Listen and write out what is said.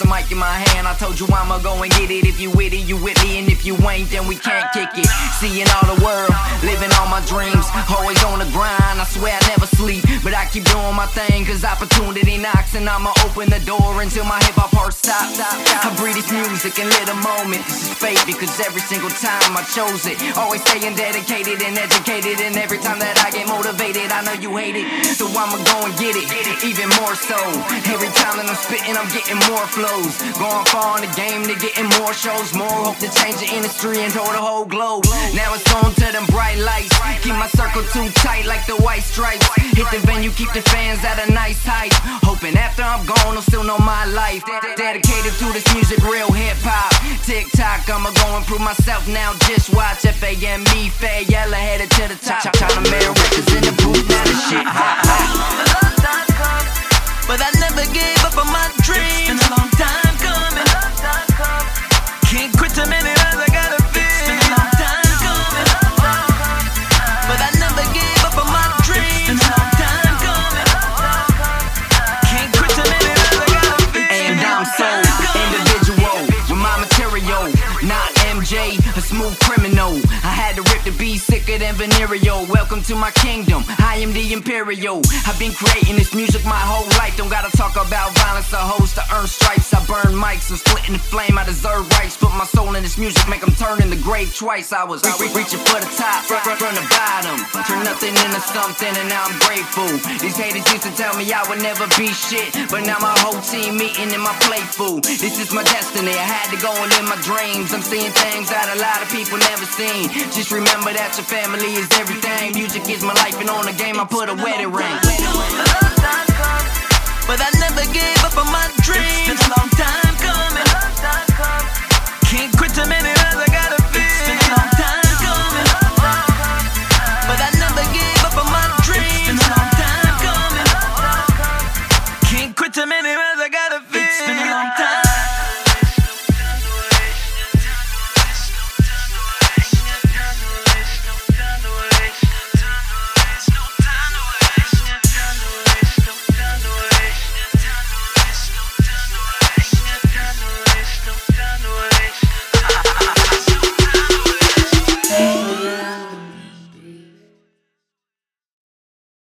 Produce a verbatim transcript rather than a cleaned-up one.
the mic in my hand, I told you I'ma go and get it. If you with it, you with me, and if you ain't, then we can't kick it. Seeing all the world, living all my dreams, always on the grind, I swear I never sleep. But I keep doing my thing, cause opportunity knocks, and I'ma open the door until my hip hop heart stops. I breathe this music and live a moment. This is fate, because every single time I chose it. Always staying dedicated and educated, and every time that I get motivated, I know you hate it, so I'ma go and get it, even more so. Every time that I'm spitting, I'm getting more flows. Going far in the game to getting more shows. More hope to change the industry and throw the whole globe. Now it's on to them bright lights. Keep my circle too tight like the white stripes. Hit the venue, keep the fans at a nice height. Hoping after I'm gone, they'll still know my life. Dedicated to this music, real hip-hop. TikTok, I'ma go and prove myself now. Just watch F A M E, Fayella, headed to the top. China Mary Records in the booth, now this shit hot, hot. But I never gave up on my dreams. It's been a long time coming. Can't quit too many times, I gotta feel. It's been a long time coming. But I never gave up on my dreams. It's been a long time coming. Can't quit too many times, I gotta feel. And I'm so individual with my material, not M J, a smooth criminal. I had to rip the beat sicker than venereal. Welcome to my kingdom, I am the Imperial. I've been creating this music my whole life. Don't gotta talk about violence or hoes to earn stripes. I burn mics, I'm splitting the flame, I deserve rights. Put my soul in this music, make them turn in the grave twice. I was re re reaching for the top, from, from the bottom. Turn nothing into something, and now I'm grateful. These haters used to tell me I would never be shit, but now my whole team eating in my plate food. This is my destiny, I had to go and live my dreams. I'm seeing things that a lot of people never seen. Just remember that your family is everything. Music is my life, and on the game I put a wedding ring. But I never gave up on my dreams. It's been a long time.